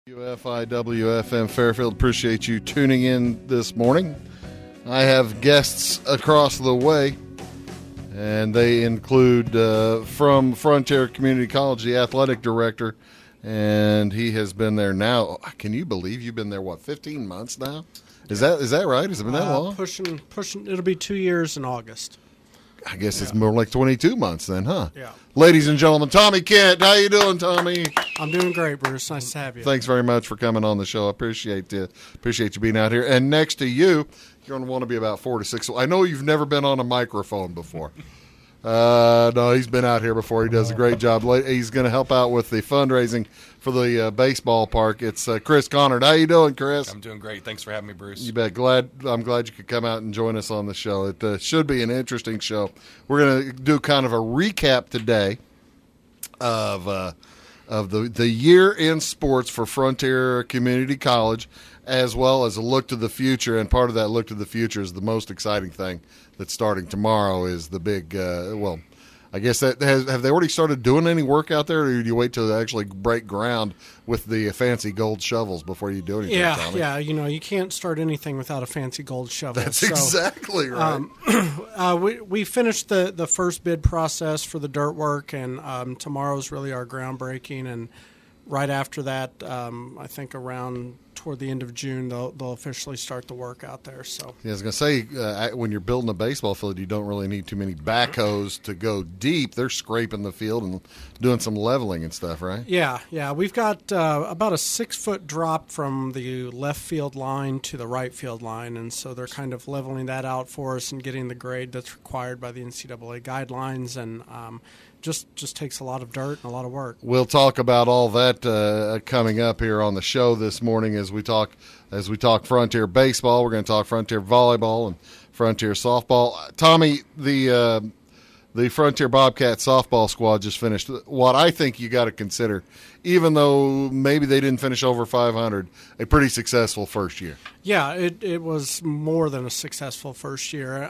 WFIWFM Fairfield, appreciate you tuning in this morning. I have guests across the way, and they include from Frontier Community College, the athletic director, and he has been there now. Can you believe you've been there, 15 months now? Is that right? Has it been that long? Pushing. It'll be 2 years in August. I guess it's more like 22 months then, huh? Yeah. Ladies and gentlemen, Tommy Kent. How you doing, Tommy? I'm doing great, Bruce. Nice to have you. Thanks very much for coming on the show. I appreciate you being out here. And next to you, you're going to want to be about 4 to 6. I know you've never been on a microphone before. No, he's been out here before. He does a great job. He's going to help out with the fundraising for the baseball park. It's Chris Connard. How you doing, Chris? I'm doing great. Thanks for having me, Bruce. You bet. I'm glad you could come out and join us on the show. It should be an interesting show. We're going to do kind of a recap today of the year in sports for Frontier Community College, as well as a look to the future. And part of that look to the future is the most exciting thing that's starting tomorrow is the big, I guess have they already started doing any work out there, or do you wait till they actually break ground with the fancy gold shovels before you do anything? Tommy? Yeah. You can't start anything without a fancy gold shovel. That's exactly right. We finished the first bid process for the dirt work, and tomorrow's really our groundbreaking. And right after that, I think around toward the end of June, they'll officially start the work out there. So yeah, I was going to say, when you're building a baseball field, you don't really need too many backhoes to go deep. They're scraping the field and doing some leveling and stuff, right? Yeah. We've got about a 6-foot drop from the left field line to the right field line, and so they're kind of leveling that out for us and getting the grade that's required by the NCAA guidelines, and just takes a lot of dirt and a lot of work. We'll talk about all that coming up here on the show this morning as we talk Frontier baseball. We're going to talk Frontier volleyball and Frontier softball. Tommy, the Frontier Bobcat softball squad just finished what I think you got to consider, even though maybe they didn't finish over 500, a pretty successful first year. Yeah, it was more than a successful first year.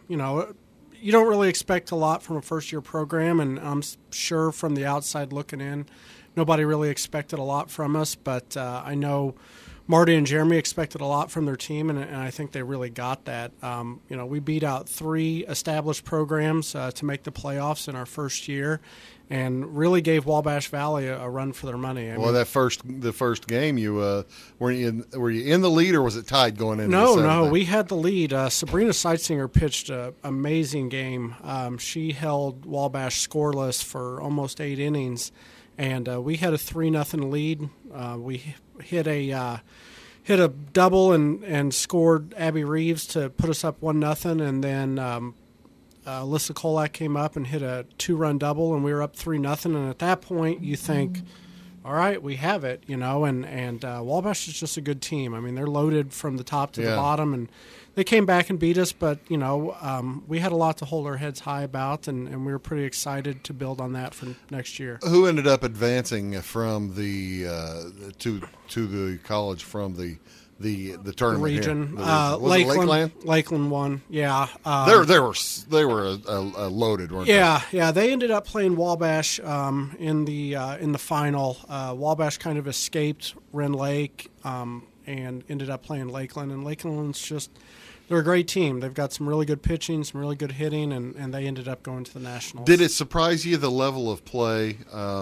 You don't really expect a lot from a first-year program, and I'm sure from the outside looking in, nobody really expected a lot from us. But I know Marty and Jeremy expected a lot from their team, and I think they really got that. We beat out 3 established programs to make the playoffs in our first year, and really gave Wabash Valley a run for their money. The first game, you were you in the lead, or was it tied going into? No, we had the lead. Sabrina Seitsinger pitched an amazing game. She held Wabash scoreless for almost 8 innings, and we had a 3-0 lead. We hit a double and scored Abby Reeves to put us up 1-0, and then Alyssa Kolak came up and hit a 2-run double, and we were up 3-0. And at that point, you think, all right, we have it, and Wabash is just a good team. I mean, they're loaded from the top to the bottom, and they came back and beat us, but, we had a lot to hold our heads high about, and we were pretty excited to build on that for next year. Who ended up advancing from the to the college from the tournament region? Lakeland? Lakeland won. Yeah. They were loaded, weren't they? Yeah. They ended up playing Wabash in the final. Wabash kind of escaped Wren Lake and ended up playing Lakeland. And Lakeland's they're a great team. They've got some really good pitching, some really good hitting, and they ended up going to the Nationals. Did it surprise you the level of play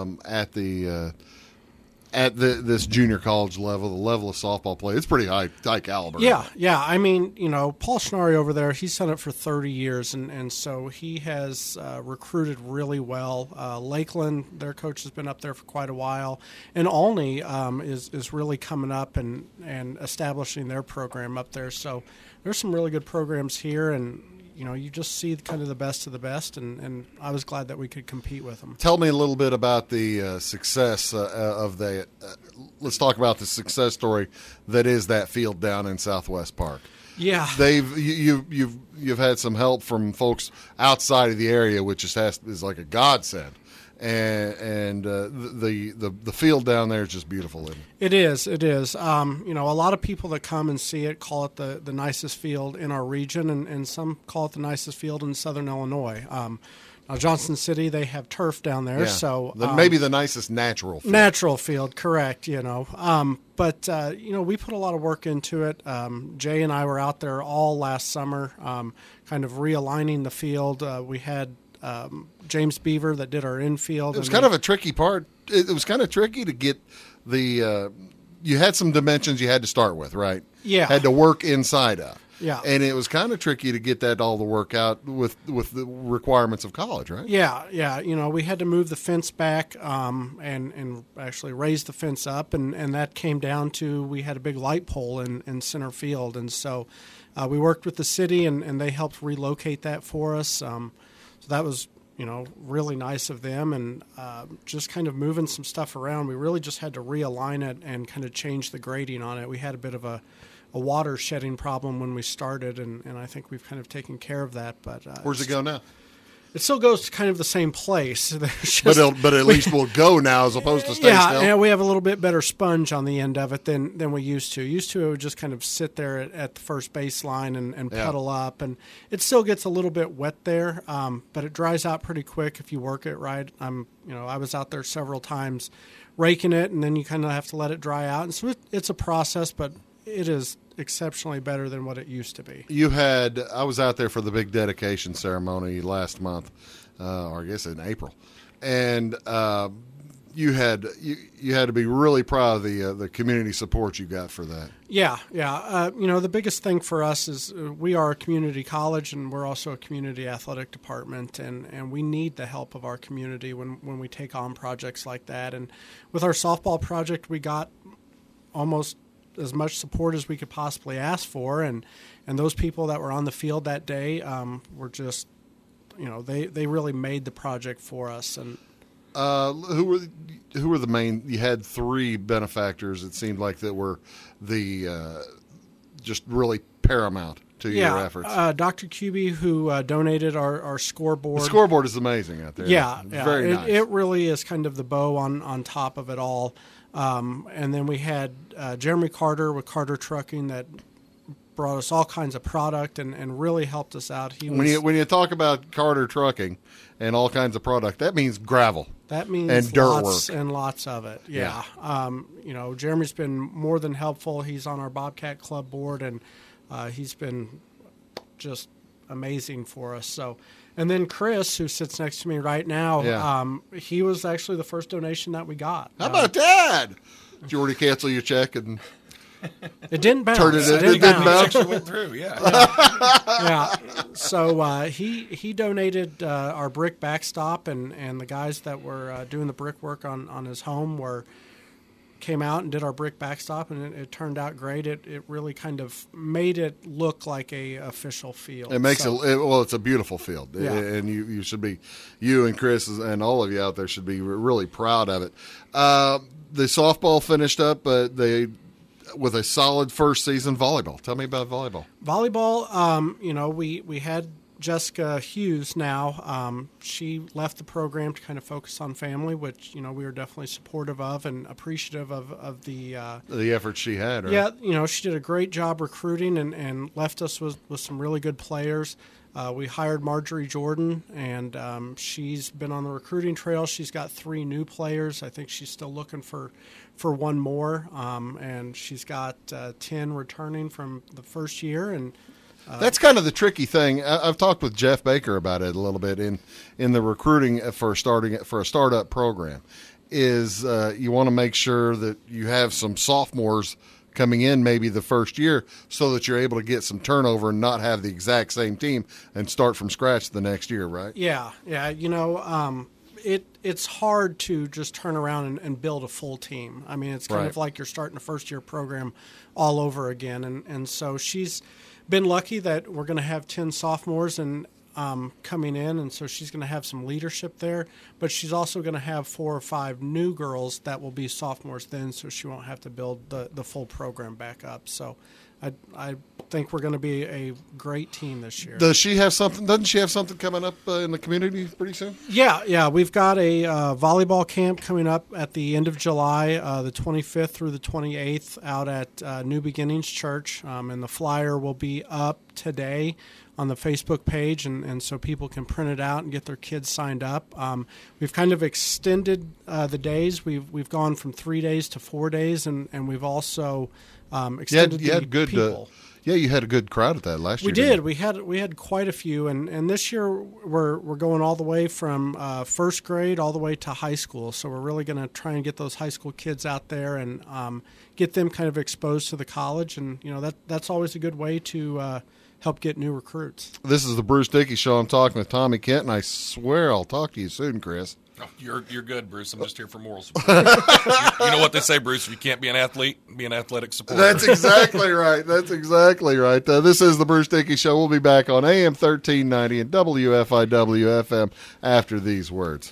at this junior college level, the level of softball play? It's pretty high caliber. Yeah. I mean, Paul Schnarry over there, he's done it for 30 years, and so he has recruited really well. Lakeland, their coach has been up there for quite a while, and Olney is really coming up and establishing their program up there. So there's some really good programs here, and you just see kind of the best of the best, and I was glad that we could compete with them. Tell me a little bit about the success of the. Let's talk about the success story that is that field down in Southwest Park. Yeah, you've had some help from folks outside of the area, which is like a godsend. And the field down there is just beautiful, isn't it? It is. A lot of people that come and see it call it the nicest field in our region, and some call it the nicest field in Southern Illinois. Johnson City, they have turf down there, so maybe the nicest natural field. Natural field, correct. But we put a lot of work into it. Jay and I were out there all last summer, kind of realigning the field. We had James Beaver that did our infield. It was kind of a tricky part. It was kind of tricky to get the. You had some dimensions you had to start with, right? Yeah. Had to work inside of. Yeah. And it was kind of tricky to get that all to work out with the requirements of college, right? Yeah. We had to move the fence back and actually raise the fence up, and that came down to we had a big light pole in center field, and so we worked with the city, and they helped relocate that for us. So that was really nice of them, and just kind of moving some stuff around. We really just had to realign it and kind of change the grading on it. We had a bit of a water shedding problem when we started, and I think we've kind of taken care of that. But where's it go now? It still goes to kind of the same place. But at least we'll go now as opposed to stay still. Yeah, we have a little bit better sponge on the end of it than we used to. Used to, it would just kind of sit there at the first baseline and puddle up, and it still gets a little bit wet there, but it dries out pretty quick if you work it right. I was out there several times raking it, and then you kind of have to let it dry out, and so it's a process, but it is exceptionally better than what it used to be. I was out there for the big dedication ceremony last month, or I guess in April, and you had to be really proud of the community support you got for that. Yeah. The biggest thing for us is we are a community college, and we're also a community athletic department, and we need the help of our community when we take on projects like that. And with our softball project, we got almost as much support as we could possibly ask for, and those people that were on the field that day were just, they really made the project for us. And who were the main? You had three benefactors. It seemed like that were the just really paramount to your efforts. Dr. Cuby, who donated our scoreboard. The scoreboard is amazing out there. Yeah, very nice. It really is kind of the bow on top of it all. And then we had Jeremy Carter with Carter Trucking that brought us all kinds of product and really helped us out. When you talk about Carter Trucking and all kinds of product, that means gravel. That means and dirt lots work. And lots of it. Yeah. Jeremy's been more than helpful. He's on our Bobcat Club board, and he's been just amazing for us. So, and then Chris, who sits next to me right now, he was actually the first donation that we got. How about that? Did you already cancel your check and it didn't bounce? It didn't bounce. It went through, yeah. So he donated our brick backstop, and the guys that were doing the brickwork on his home came out and did our brick backstop, and it turned out great. It really kind of made it look like a official field. It makes it's a beautiful field, and you should be, you and Chris and all of you out there should be really proud of it. The softball finished up, with a solid first season. Volleyball. Tell me about volleyball. Volleyball, we had Jessica Hughes now. She left the program to kind of focus on family, which, we were definitely supportive of and appreciative of the effort she had. Right? Yeah, she did a great job recruiting and left us with some really good players. We hired Marjorie Jordan, and she's been on the recruiting trail. She's got 3 new players. I think she's still looking for one more, and she's got 10 returning from the first year. And that's kind of the tricky thing. I've talked with Jeff Baker about it a little bit in the recruiting for a startup program. Is you want to make sure that you have some sophomores coming in maybe the first year so that you're able to get some turnover and not have the exact same team and start from scratch the next year, right? Yeah. It's hard to just turn around and build a full team. I mean, it's kind of like you're starting a first-year program all over again. And so she's been lucky that we're going to have 10 sophomores and coming in, and so she's going to have some leadership there. But she's also going to have 4 or 5 new girls that will be sophomores then, so she won't have to build the full program back up. So I think we're going to be a great team this year. Doesn't she have something coming up in the community pretty soon? Yeah. We've got a volleyball camp coming up at the end of July, the 25th through the 28th, out at New Beginnings Church, and the flyer will be up today on the Facebook page, and so people can print it out and get their kids signed up. We've kind of extended the days. We've gone from 3 days to 4 days, and we've also extended the people. You had a good crowd at that last year. We did. We had quite a few, and this year we're going all the way from first grade all the way to high school. So we're really going to try and get those high school kids out there and get them kind of exposed to the college, and that's always a good way to help get new recruits. This is the Bruce Dickey Show. I'm talking with Tommy Kent, and I swear I'll talk to you soon, Chris. Oh, you're good, Bruce. I'm just here for moral support. you know what they say, Bruce? If you can't be an athlete, be an athletic supporter. That's exactly right. This is the Bruce Dickey Show. We'll be back on AM 1390 and WFIW FM after these words.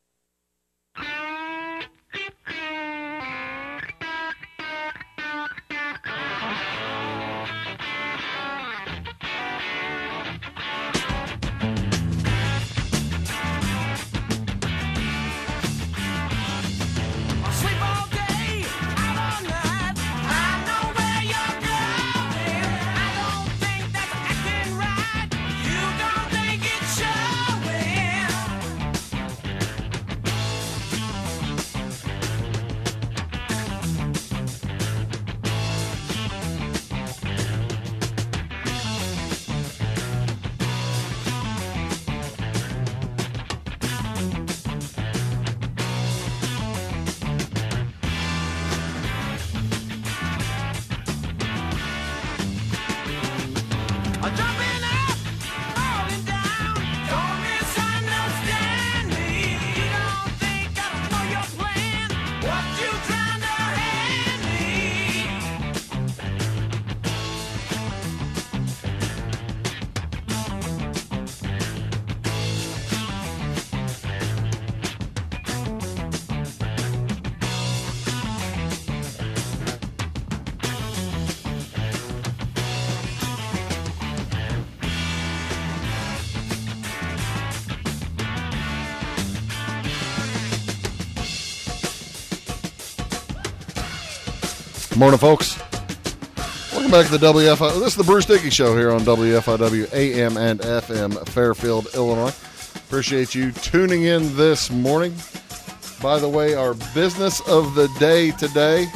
Morning, folks. Welcome back to the WFI. This is the Bruce Dickey Show here on WFIW AM and FM, Fairfield, Illinois. Appreciate you tuning in this morning. By the way, our business of the day today,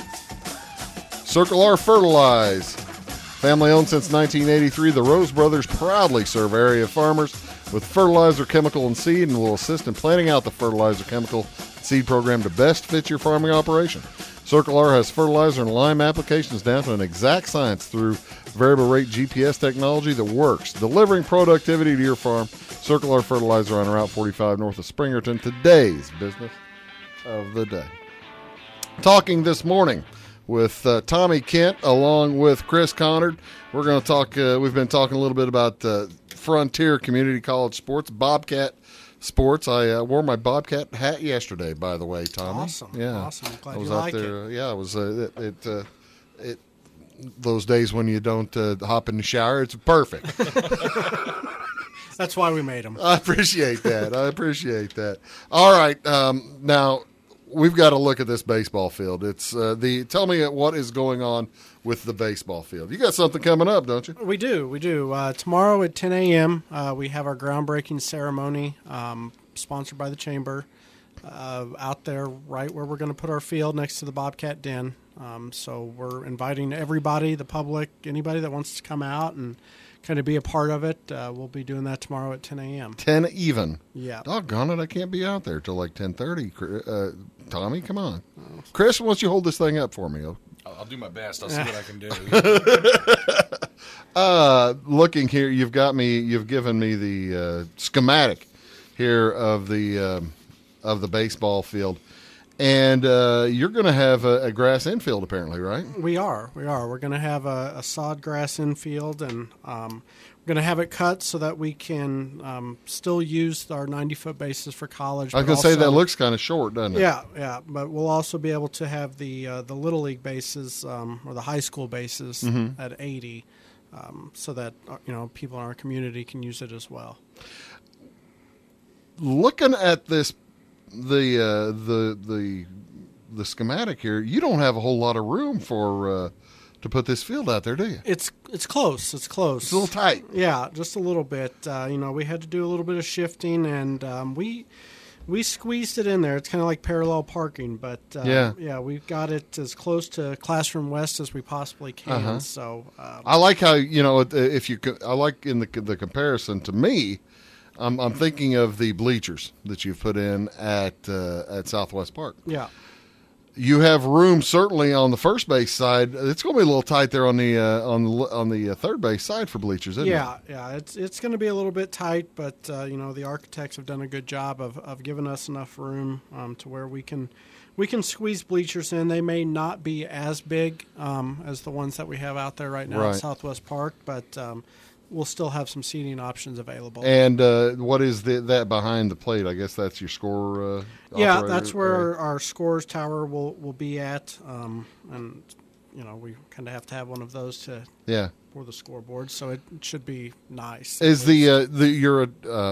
Circle R Fertilize. Family owned since 1983, the Rose Brothers proudly serve area farmers with fertilizer, chemical, and seed, and will assist in planning out the fertilizer, chemical, seed program to best fit your farming operation. Circle R has fertilizer and lime applications down to an exact science through variable rate GPS technology that works, delivering productivity to your farm. Circle R Fertilizer on Route 45 north of Springerton. Today's business of the day. Talking this morning with Tommy Kent along with Chris Conard. We're going to talk, we've been talking a little bit about Frontier Community College sports, Bobcat sports. I wore my Bobcat hat yesterday, by the way, Tommy. Awesome. Yeah. Awesome. I'm glad I was you out like there. it. Yeah, it was those days when you don't hop in the shower, it's perfect. That's why we made them. I appreciate that. All right. Now we've got to look at this baseball field. It's tell me what is going on with the baseball field. You got something coming up, don't you? We do. Tomorrow at 10 a.m., we have our groundbreaking ceremony, sponsored by the Chamber, out there right where we're going to put our field next to the Bobcat Den. So we're inviting everybody, the public, anybody that wants to come out and kind of be a part of it. We'll be doing that tomorrow at 10 a.m. 10 even. Yeah. Doggone it, I can't be out there till like 10:30. Tommy, come on. Chris, why don't you hold this thing up for me? I'll do my best. I'll see what I can do. Looking here, you've given me the schematic here of the baseball field, And you're going to have a grass infield, apparently, right? We are. We're going to have a sod grass infield, and we're going to have it cut so that we can still use our 90-foot bases for college. I was going to say that looks kind of short, doesn't it? Yeah. But we'll also be able to have the Little League bases or the high school bases at 80, so that people in our community can use it as well. Looking at this, the schematic here, you don't have a whole lot of room for to put this field out there, do you? It's close. It's close. It's a little tight. Yeah, just a little bit. We had to do a little bit of shifting, and we squeezed it in there. It's kind of like parallel parking, but we've got it as close to Classroom West as we possibly can. So I like how I like in the comparison to me. I'm thinking of the bleachers that you've put in at Southwest Park. Yeah. You have room certainly on the first base side. It's going to be a little tight there on the third base side for bleachers, isn't it? Yeah. It's going to be a little bit tight, but the architects have done a good job of giving us enough room to where we can squeeze bleachers in. They may not be as big as the ones that we have out there right now at Southwest Park, but we'll still have some seating options available. And what is that behind the plate? I guess that's your score. Yeah, that's where our scores tower will be at, and we kind of have to have one of those for the scoreboard, so it should be nice. Is your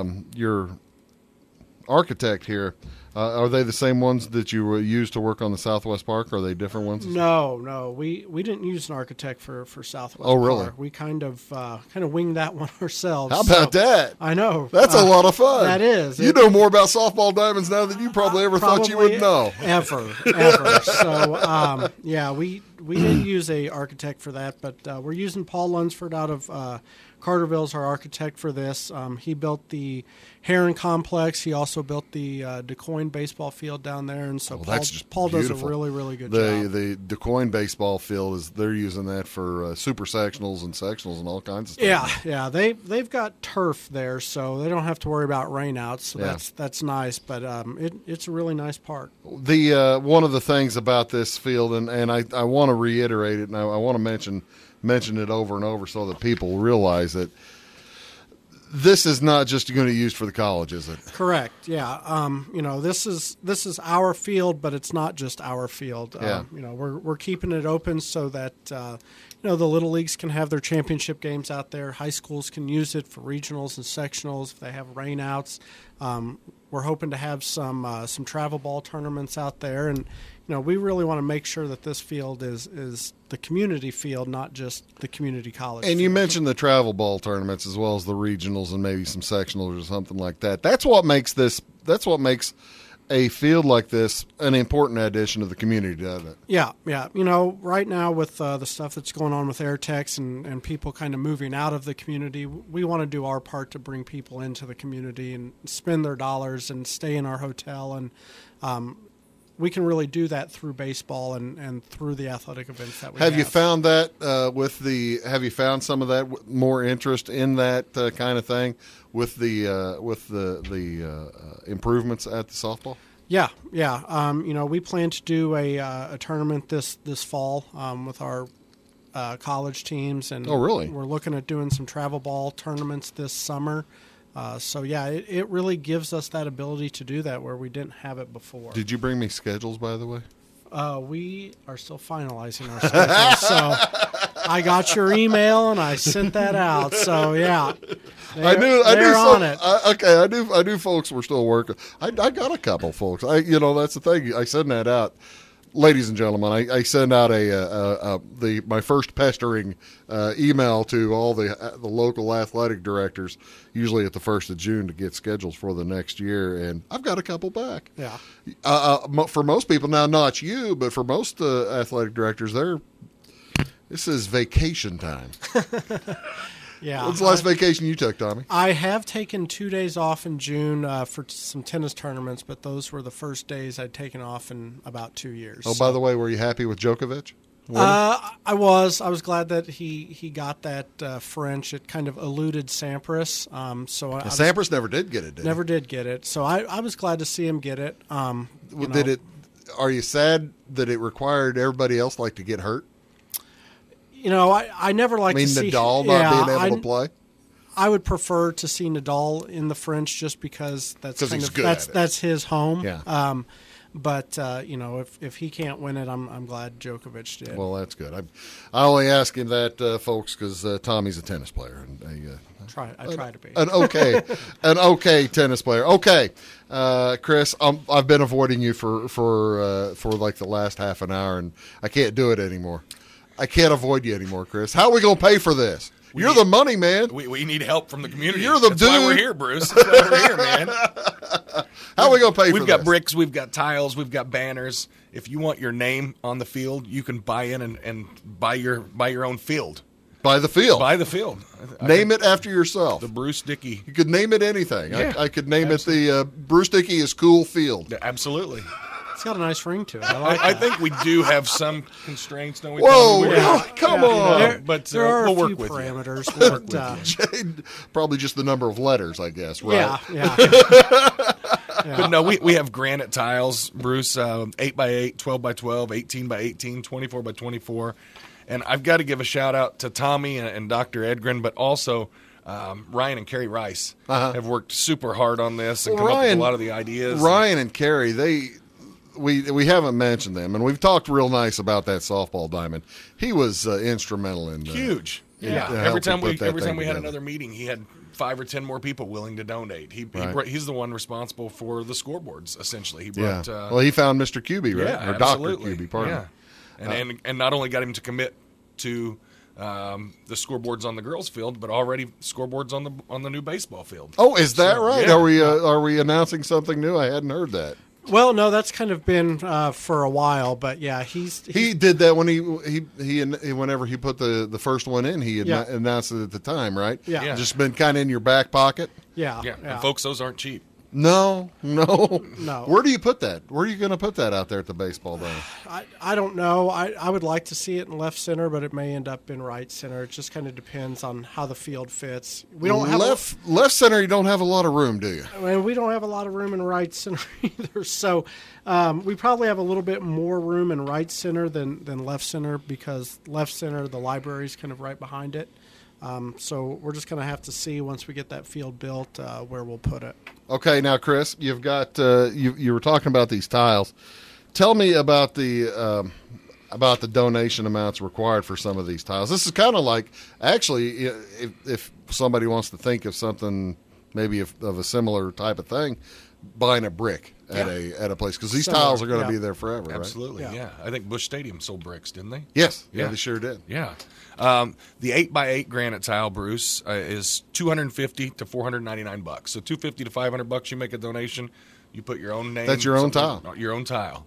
architect here? Are they the same ones that you used to work on the Southwest Park? Or are they different ones? No. We didn't use an architect for Southwest Park. Oh, really? We kind of winged that one ourselves. How about that? I know. That's a lot of fun. That is. You know more about softball diamonds now than you probably ever thought you would know. Ever. So, we didn't use a architect for that, but we're using Paul Lunsford out of Carterville's our architect for this. He built the Heron Complex. He also built the DeCoin baseball field down there, and so Paul does a really, really good job. The DeCoin baseball field they're using that for super sectionals and sectionals and all kinds of stuff. Yeah. They've got turf there, so they don't have to worry about rainouts. So that's nice, but it's a really nice park. The one of the things about this field, and I want to reiterate it, and I want to mention it over and over so that people realize that this is not just going to be used for the college, is it? Correct. Yeah. This is our field, but it's not just our field. We're keeping it open so that the little leagues can have their championship games out there. High schools can use it for regionals and sectionals if they have rainouts. We're hoping to have some travel ball tournaments out there, and we really want to make sure that this field is the community field, not just the community college. And field. you mentioned the travel ball tournaments as well as the regionals and maybe some sectionals or something like that. That's what makes a field like this an important addition to the community, doesn't it? Yeah. Right now with the stuff that's going on with Airtex and people kind of moving out of the community, we want to do our part to bring people into the community and spend their dollars and stay in our hotel, and we can really do that through baseball and through the athletic events that we have. Have you found that have you found some of that more interest in that kind of thing with the improvements at the softball? Yeah. We plan to do a tournament this fall with our college teams, and oh, really? We're looking at doing some travel ball tournaments this summer. It really gives us that ability to do that where we didn't have it before. Did you bring me schedules, by the way? We are still finalizing our schedule, so I got your email and I sent that out. So yeah, I knew on it. I knew folks were still working. I got a couple folks. That's the thing. I send that out. Ladies and gentlemen, I send out my first pestering email to all the local athletic directors, usually at the 1st of June, to get schedules for the next year, and I've got a couple back. Yeah. For most people, now not you, but for most athletic directors, this is vacation time. Yeah. When's the last vacation you took, Tommy? I have taken 2 days off in June for some tennis tournaments, but those were the first days I'd taken off in about 2 years. Oh, by the way, were you happy with Djokovic? I was glad that he got that French. It kind of eluded Sampras. Sampras never did get it, did he? Never did get it. So I was glad to see him get it. are you sad that it required everybody else like to get hurt? You know, I never like to see Nadal not being able to play. I would prefer to see Nadal in the French just because he's good at it. That's his home. Yeah. But you know, if he can't win it, I'm glad Djokovic did. Well, that's good. I only ask him that, folks, because Tommy's a tennis player, and I try to be an okay tennis player. Okay, Chris, I've been avoiding you for like the last half an hour, and I can't do it anymore. I can't avoid you anymore, Chris. How are we going to pay for this? You're the money man. We need help from the community. You're the That's dude. why we're here, Bruce. That's why we're here, man. How are we going to pay for this? We've got bricks, we've got tiles, we've got banners. If you want your name on the field, you can buy in and buy your own field. Buy the field. Buy the field. Name it after yourself. The Bruce Dickey. You could name it anything. Yeah, I could name it the Bruce Dickey is Cool Field. Yeah, absolutely. It's got a nice ring to it. I like I that. think we do have some constraints, don't we? Whoa, Tommy? no, come on. But There are we'll a work few with you. parameters. But, Probably just the number of letters, I guess, right? yeah. But no, we have granite tiles, Bruce, 8x8, 12x12, 18x18, 24x24. And I've got to give a shout out to Tommy and Dr. Edgren, but also Ryan and Carrie Rice have worked super hard on this and come up with a lot of the ideas. Ryan and Carrie, we haven't mentioned them, and we've talked real nice about that softball diamond. He was instrumental in Huge. Yeah. Every time we together. had another meeting, he had 5 or 10 more people willing to donate. He's the one responsible for the scoreboards. Essentially, he brought. Well, he found Mr. Cubey, right? Yeah, Or absolutely. Dr. Cubey, pardon me. And not only got him to commit to the scoreboards on the girls' field, but already scoreboards on the new baseball field. Oh, is that right? yeah. Are we announcing something new? I hadn't heard that. Well, no, that's kind of been for a while, but yeah, he did that when he whenever he put the first one in, he announced it at the time, right? Yeah. Just been kind of in your back pocket. yeah. And folks, those aren't cheap. No. No. Where do you put that? Where are you going to put that out there at the baseball game? I don't know. I would like to see it in left center, but it may end up in right center. It just kind of depends on how the field fits. We don't have left center. You don't have a lot of room, do you? we don't have a lot of room in right center either. So we probably have a little bit more room in right center than left center because left center, the library is kind of right behind it. So we're just going to have to see once we get that field built where we'll put it. Okay, now Chris, you've got you were talking about these tiles. Tell me about the donation amounts required for some of these tiles. This is kind of like actually, if somebody wants to think of something maybe of a similar type of thing, buying a brick at a place because these tiles are going to be there forever. Absolutely, right? yeah. I think Busch Stadium sold bricks, didn't they? Yes, yeah, they sure did. Yeah. The 8x8 granite tile, Bruce, is $250 to $499. So $250 to $500. You make a donation, you put your own name. That's your own tile. Your own tile.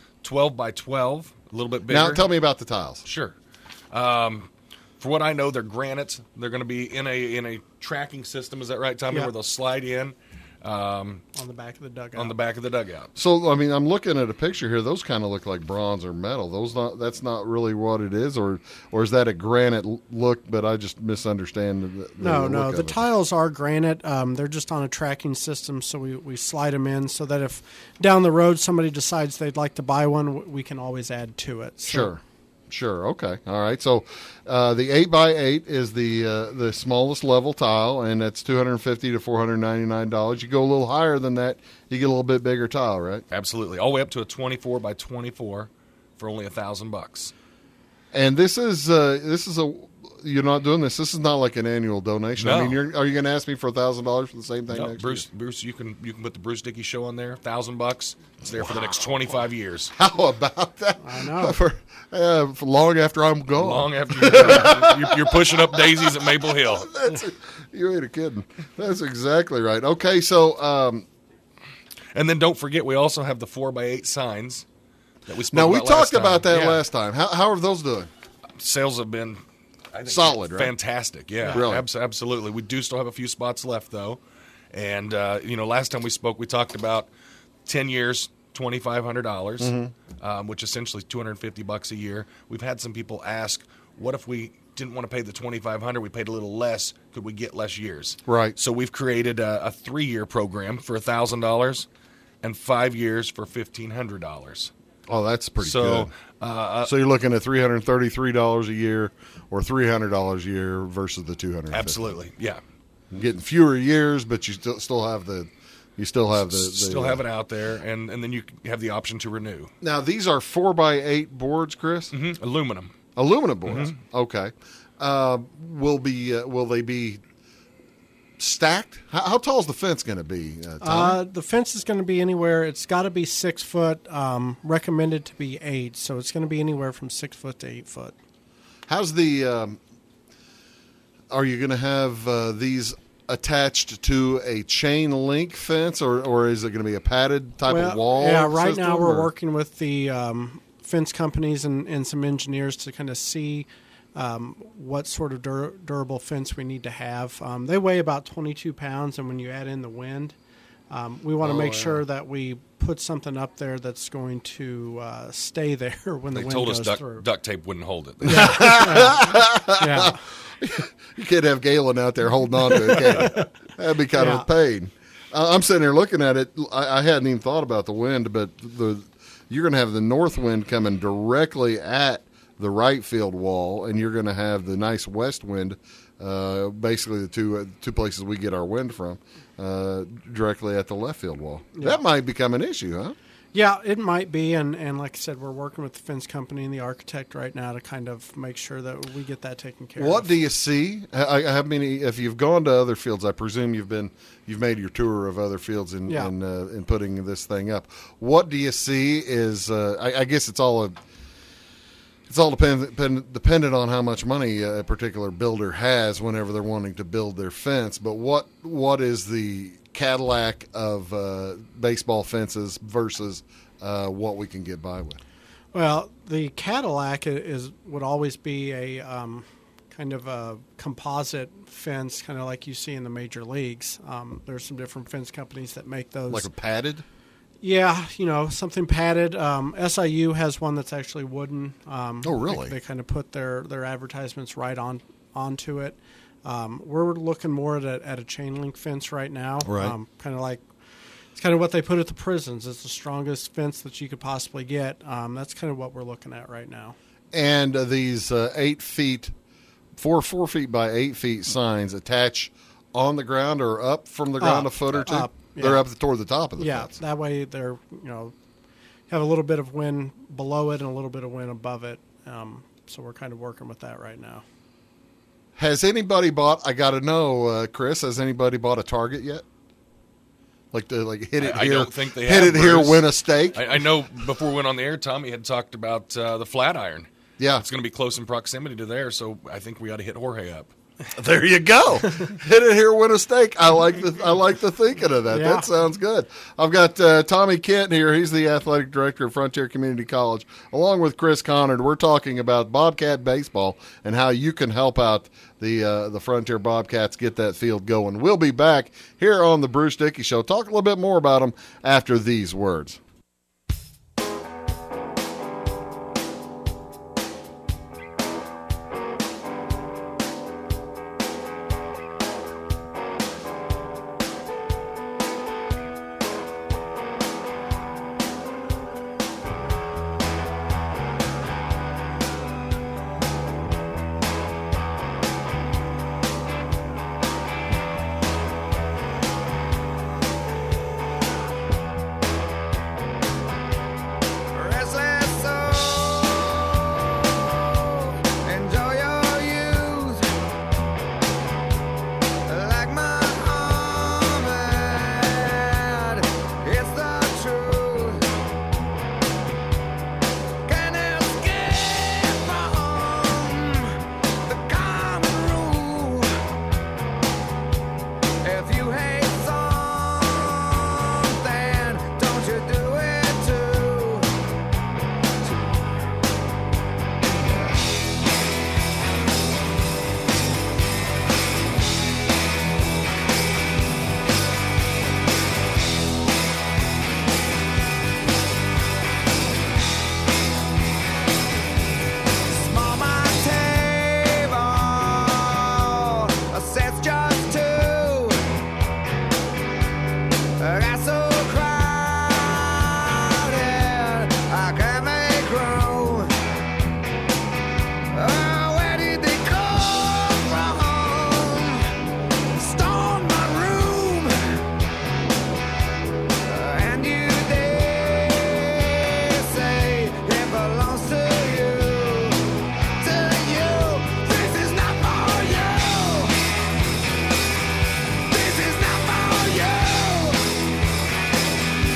12x12, a little bit bigger. Now tell me about the tiles. Sure. For what I know, they're granites. They're going to be in a tracking system. Is that right, Tommy? Yeah. Where they'll slide in. On the back of the dugout. On the back of the dugout. So, I mean, I'm looking at a picture here. Those kind of look like bronze or metal. That's not really what it is, or is that a granite look? But I just misunderstand. No. Look The of it. tiles are granite. They're just on a tracking system, so we slide them in so that if down the road somebody decides they'd like to buy one, we can always add to it. So, Sure. Okay. All right. So, the 8x8 is the smallest level tile, and that's $250 to $499. You go a little higher than that, you get a little bit bigger tile, right? Absolutely. All the way up to a 24x24 for only $1,000. And this is a. You're not doing this. This is not like an annual donation. No. I mean, are you going to ask me for $1,000 for the same thing No, next Bruce, year? Bruce, you can put the Bruce Dickey show on there. $1,000. It's there for the next 25 years. How about that? I know. For long after I'm gone. Long after you're pushing up daisies at Maple Hill. You ain't kidding. That's exactly right. Okay, so And then don't forget, we also have the 4x8 signs that we spoke now we about talked last about time. that Yeah. last time. How are those doing? Sales have been I think Solid, right? Fantastic, yeah. Really? Absolutely. We do still have a few spots left, though. And, last time we spoke, we talked about 10 years, $2,500, which essentially $250 a year. We've had some people ask, what if we didn't want to pay the $2,500, we paid a little less, could we get less years? Right. So we've created a 3-year program for $1,000 and 5 years for $1,500. Oh, that's pretty So, good. So you're looking at $333 a year or $300 a year versus the $250. Absolutely, yeah. Getting fewer years, but you still have the Still have it out there, and then you have the option to renew. Now these are 4x8 boards, Chris. Mm-hmm. Aluminum. Aluminum boards. Mm-hmm. Okay. Will they be stacked? How tall is the fence going to be, Tommy? The fence is going to be anywhere. It's got to be 6 foot. Recommended to be 8, so it's going to be anywhere from 6 foot to 8 foot. How's the? Are you going to have these attached to a chain link fence, or is it going to be a padded type of wall? Yeah, right system, now we're or? working with the fence companies and some engineers to kind of see what sort of durable fence we need to have. They weigh about 22 pounds, and when you add in the wind, we want to make sure that we put something up there that's going to stay there when the wind told goes us through. duct tape wouldn't hold it. Yeah. You can't have Galen out there holding on to it, can you? That'd be kind of a pain. I'm sitting there looking at it. I hadn't even thought about the wind, but you're going to have the north wind coming directly at the right field wall, and you're going to have the nice west wind, basically the two places we get our wind from, directly at the left field wall. Yeah. That might become an issue, huh? Yeah, it might be, and like I said, we're working with the fence company and the architect right now to kind of make sure that we get that taken care of. What do you see? I mean, if you've gone to other fields, I presume you've made your tour of other fields in putting this thing up. What do you see? Is I guess it's all dependent on how much money a particular builder has whenever they're wanting to build their fence. But what is the Cadillac of baseball fences versus what we can get by with? Well, the Cadillac would always be a kind of a composite fence, kind of like you see in the major leagues. There's some different fence companies that make those. Like a padded? Yeah, something padded. SIU has one that's actually wooden. Oh, really? They kind of put their advertisements right onto it. We're looking more at a chain link fence right now. Right. Kind of like it's kind of what they put at the prisons. It's the strongest fence that you could possibly get. That's kind of what we're looking at right now. And these 8 feet, 4 feet by 8 feet signs attach on the ground or up from the ground a foot or two? Up, yeah. They're up toward the top of the fence. Yeah, that way they're, have a little bit of wind below it and a little bit of wind above it. So we're kind of working with that right now. Has anybody bought? I got to know, Chris. Has anybody bought a target yet? Hit it here. I don't think they hit have, it here. Bruce. Win a steak. I know. Before we went on the air, Tommy had talked about the flat iron. Yeah, it's going to be close in proximity to there, so I think we ought to hit Jorge up. There you go. Hit it here, win a steak. I like the thinking of that. Yeah. That sounds good. I've got Tommy Kent here. He's the athletic director of Frontier Community College, along with Chris Conard. We're talking about Bobcat baseball and how you can help out the Frontier Bobcats get that field going. We'll be back here on the Bruce Dickey Show. Talk a little bit more about them after these words.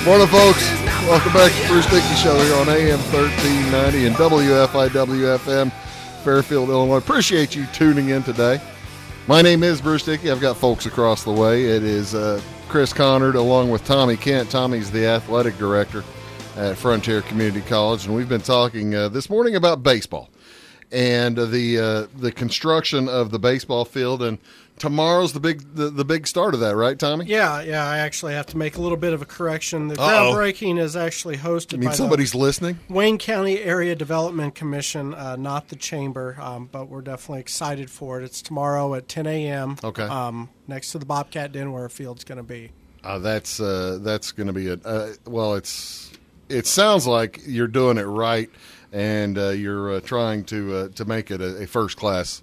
Morning, folks. Welcome back to Bruce Dickey Show here on AM 1390 and WFIW-FM, Fairfield, Illinois. Appreciate you tuning in today. My name is Bruce Dickey. I've got folks across the way. It is Chris Connard along with Tommy Kent. Tommy's the athletic director at Frontier Community College, and we've been talking this morning about baseball and the construction of the baseball field. And tomorrow's the big start of that, right, Tommy? Yeah. I actually have to make a little bit of a correction. The groundbreaking is actually hosted by somebody's listening? Wayne County Area Development Commission, not the chamber, but we're definitely excited for it. It's tomorrow at 10 a.m. Okay. Next to the Bobcat Den where a field's going to be. That's going to be it sounds like you're doing it right. And you're trying to make it a first class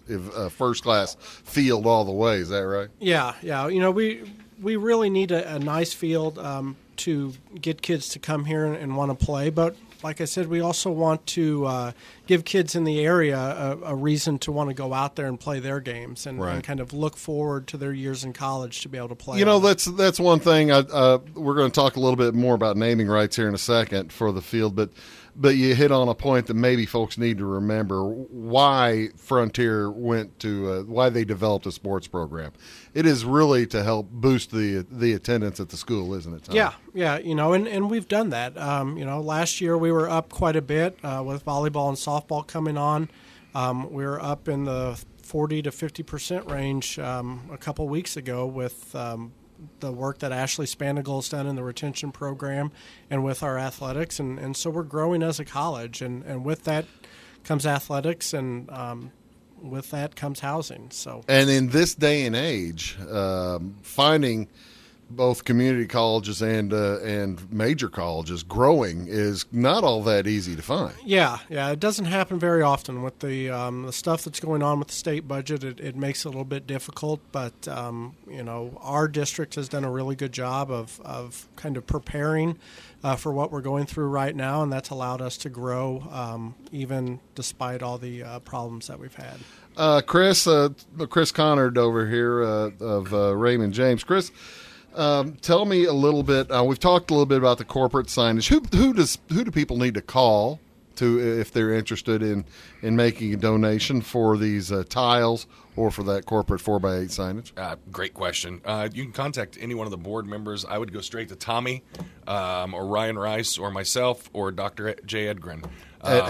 field all the way. Is that right? Yeah. You know, we really need a nice field to get kids to come here and want to play. But like I said, we also want to give kids in the area a reason to want to go out there and play their games and kind of look forward to their years in college to be able to play. You know, that's one thing. We're going to talk a little bit more about naming rights here in a second for the field, but you hit on a point that maybe folks need to remember why Frontier why they developed a sports program. It is really to help boost the attendance at the school, isn't it, Tom? Yeah. You know, and we've done that. You know, last year we were up quite a bit with volleyball and softball coming on. We were up in the 40 to 50% range a couple weeks ago with the work that Ashley Spanigel's done in the retention program and with our athletics. And so we're growing as a college. And with that comes athletics, and with that comes housing. And in this day and age, finding both community colleges and major colleges growing is not all that easy to find. Yeah, it doesn't happen very often with the stuff that's going on with the state budget. It makes it a little bit difficult, but you know, our district has done a really good job of kind of preparing for what we're going through right now, and that's allowed us to grow even despite all the problems that we've had. Chris Connard over here of Raymond James. Chris, tell me a little bit. We've talked a little bit about the corporate signage. Who do people need to call to if they're interested in making a donation for these tiles or for that corporate 4x8 signage? Great question. You can contact any one of the board members. I would go straight to Tommy or Ryan Rice or myself or Dr. Jay Edgren. At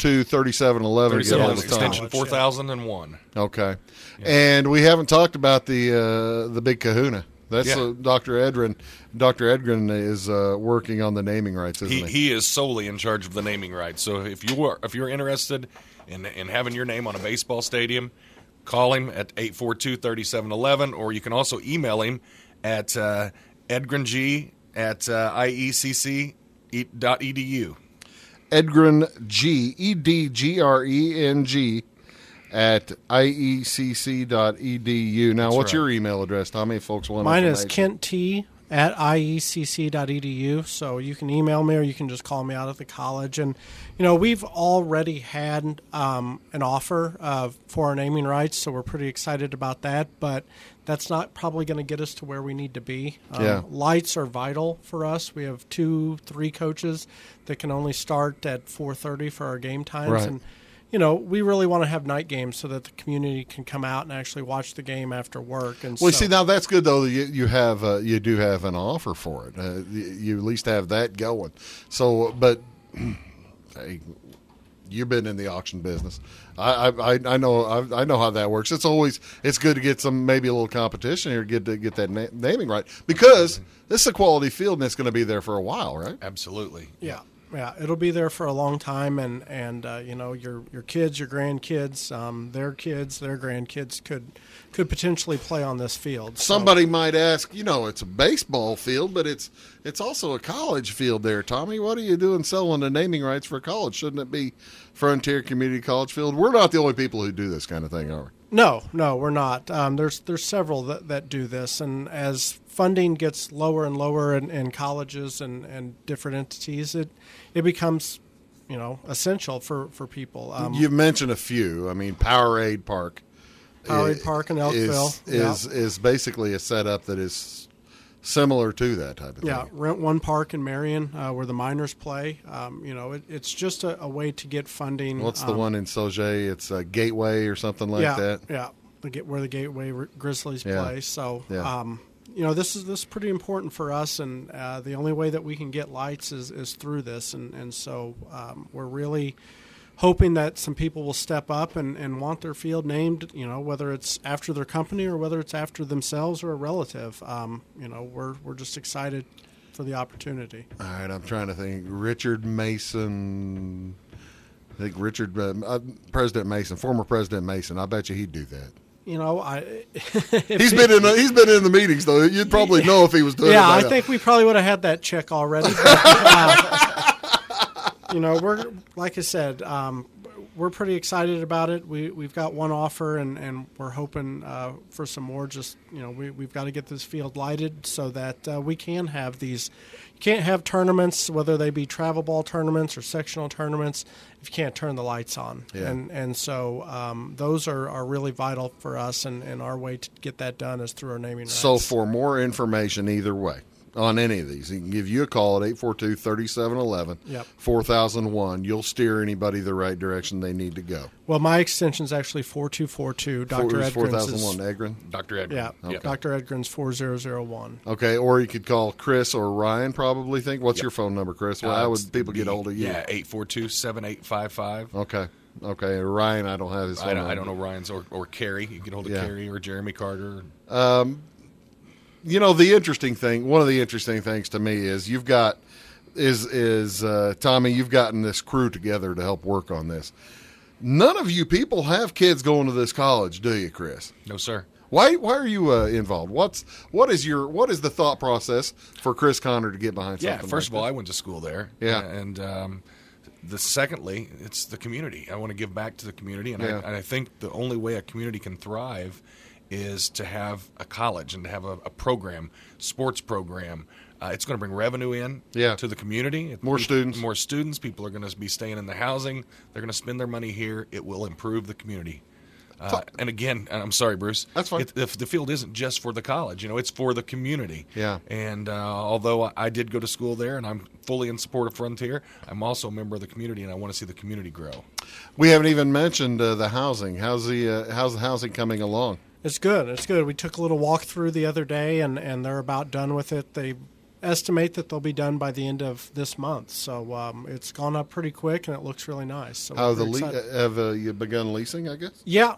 842-3711. Extension 4001. Okay. Yeah. And we haven't talked about the big kahuna. That's Dr. Edgren. Dr. Edgren is working on the naming rights, isn't he? He is solely in charge of the naming rights. So if you're interested in having your name on a baseball stadium, call him at 842-3711, or you can also email him at edgreng@iecc.edu. Edgren G, EDGRENG at iecc.edu. Now, what's your email address, Tommy, if folks want Mine is kentt@iecc.edu, so you can email me or you can just call me out at the college. And, you know, we've already had an offer for our naming rights, so we're pretty excited about that, but that's not probably going to get us to where we need to be. Lights are vital for us. We have 2-3 coaches that can only start at 4:30 for our game times. Right. And, you know, we really want to have night games so that the community can come out and actually watch the game after work. And see, now that's good though. You do have an offer for it. You at least have that going. So, but hey, you've been in the auction business. I know how that works. It's good to get maybe a little competition here, get that naming right, because this is a quality field and it's going to be there for a while, right? Absolutely. Yeah. Yeah, it'll be there for a long time, and you know, your kids, your grandkids, their kids, their grandkids could potentially play on this field. Somebody might ask, you know, it's a baseball field, but it's also a college field there, Tommy. What are you doing selling the naming rights for college? Shouldn't it be Frontier Community College Field? We're not the only people who do this kind of thing, are we? No, we're not. There's several that do this, and as funding gets lower and lower in colleges and different entities, it becomes, you know, essential for people. You've mentioned a few. I mean, Powerade Park. Powerade Park in Elkville is basically a setup that is similar to that type of Yeah, thing. rent one park in Marion where the miners play. It's just a way to get funding. What's the one in Sauget? It's a Gateway or something like that. Yeah, where the Gateway Grizzlies play. So, Yeah. this is pretty important for us, and the only way that we can get lights is through this, and so we're really hoping that some people will step up and want their field named, whether it's after their company or whether it's after themselves or a relative. We're just excited for the opportunity. All right, I'm trying to think. Richard Mason. I think Richard, President Mason, former President Mason. I bet you he'd do that. He's been in the meetings though. You'd probably know if he was doing it. Yeah, by I now. think we probably would have had that check already. But, we're like I said, we're pretty excited about it. We've got one offer, and we're hoping for some more. Just we've got to get this field lighted so that we can have these. You can't have tournaments, whether they be travel ball tournaments or sectional tournaments, if you can't turn the lights on. Yeah. And so those are really vital for us, and our way to get that done is through our naming rights. So for more information either way on any of these, he can give you a call at 842-3711, Yep. 4001. You'll steer anybody the right direction they need to go. Well, my extension is actually 4242. Dr. Edgren's 4001 is, Edgren. Dr. Edgren. yeah, Okay. Dr. Edgren's 4001. Okay, or you could call Chris or Ryan, probably think. What's your phone number, Chris? Well, how would people get hold of you? Yeah, 842-7855. Okay. Ryan, I don't have his phone number. I don't know Ryan's or Carrie. You can get hold of Yeah. Carrie or Jeremy Carter. The interesting thing, one of the interesting things to me is you've got, Tommy, you've gotten this crew together to help work on this. None of you people have kids going to this college, do you, Chris? No, sir. Why are you involved? What is the thought process for Chris Connor to get behind something? Yeah, first like of all, this? I went to school there. Yeah. And secondly, it's the community. I want to give back to the community, and, Yeah. I think the only way a community can thrive is to have a college and to have a program, sports program. It's going to bring revenue in to the community. More students. More students. People are going to be staying in the housing. They're going to spend their money here. It will improve the community. And again, I'm sorry, Bruce. That's fine. The field isn't just for the college. It's for the community. Yeah. And although I did go to school there and I'm fully in support of Frontier, I'm also a member of the community, and I want to see the community grow. We haven't even mentioned the housing. How's the housing coming along? It's good. It's good. We took a little walk through the other day, and they're about done with it. They estimate that they'll be done by the end of this month. So it's gone up pretty quick, and it looks really nice. So Have you begun leasing, I guess? Yeah.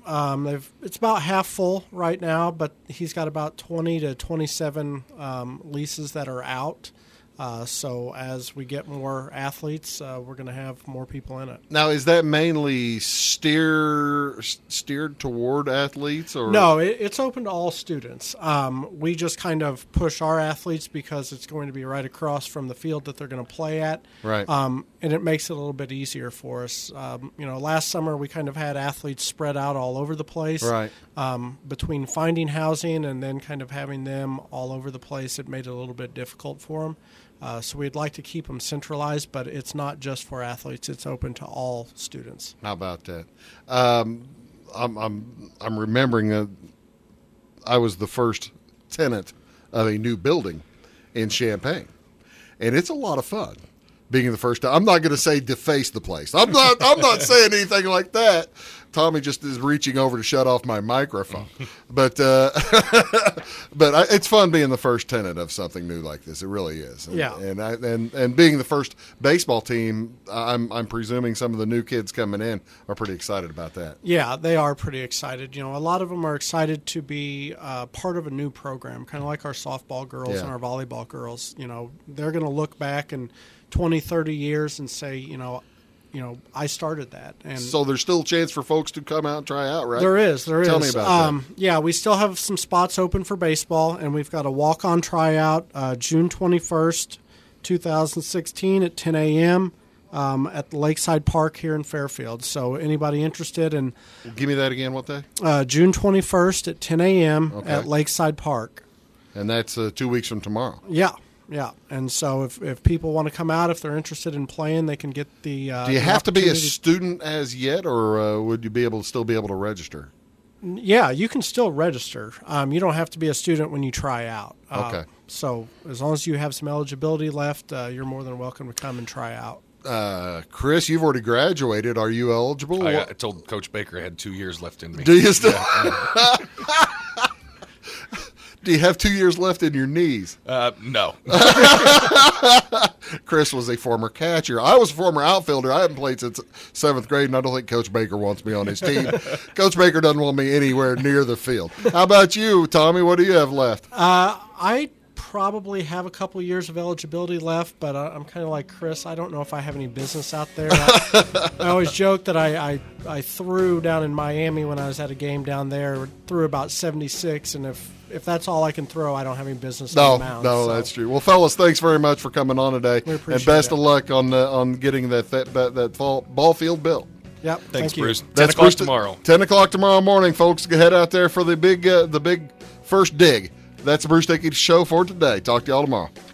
It's about half full right now, but he's got about 20 to 27 leases that are out. So as we get more athletes, we're going to have more people in it. Now, is that mainly steered toward athletes, or No, it's open to all students. We just kind of push our athletes because it's going to be right across from the field that they're going to play at. Right. And it makes it a little bit easier for us. Last summer we kind of had athletes spread out all over the place. Right. Between finding housing and then kind of having them all over the place, it made it a little bit difficult for them. So we'd like to keep them centralized, but it's not just for athletes. It's open to all students. How about that? I'm remembering that I was the first tenant of a new building in Champaign, and it's a lot of fun being the first time. I'm not going to say deface the place. I'm not saying anything like that. Tommy just is reaching over to shut off my microphone, but it's fun being the first tenant of something new like this. It really is. And being the first baseball team, I'm presuming some of the new kids coming in are pretty excited about that. Yeah, they are pretty excited. A lot of them are excited to be part of a new program, kind of like our softball girls and our volleyball girls. They're going to look back in 20, 30 years and say, I started that. And so there's still a chance for folks to come out and try out, right? There is. Tell me about that. Yeah, we still have some spots open for baseball, and we've got a walk-on tryout June 21st, 2016 at 10 a.m. At the Lakeside Park here in Fairfield. So anybody interested in... Give me that again, what day? June 21st at 10 a.m. Okay. at Lakeside Park. And that's 2 weeks from tomorrow. Yeah. And so if people want to come out, if they're interested in playing, they can get the Do you have to be a student as yet, or would you still be able to register? Yeah, you can still register. You don't have to be a student when you try out. Okay. So as long as you have some eligibility left, you're more than welcome to come and try out. Chris, you've already graduated. Are you eligible? I told Coach Baker I had 2 years left in me. Do you still? Do you have 2 years left in your knees? No. Chris was a former catcher. I was a former outfielder. I haven't played since 7th grade, and I don't think Coach Baker wants me on his team. Coach Baker doesn't want me anywhere near the field. How about you, Tommy? What do you have left? I probably have a couple years of eligibility left, but I'm kind of like Chris. I don't know if I have any business out there. I always joke that I threw down in Miami when I was at a game down there, threw about 76, and if that's all I can throw, I don't have any business on the mound. No, that's true. Well, fellas, thanks very much for coming on today, and best of luck on getting that ball field built. Yep, thanks, Bruce. That's 10 o'clock tomorrow. 10 o'clock tomorrow morning, folks. Head out there for the big first dig. That's the Bruce Dickey Show for today. Talk to y'all tomorrow.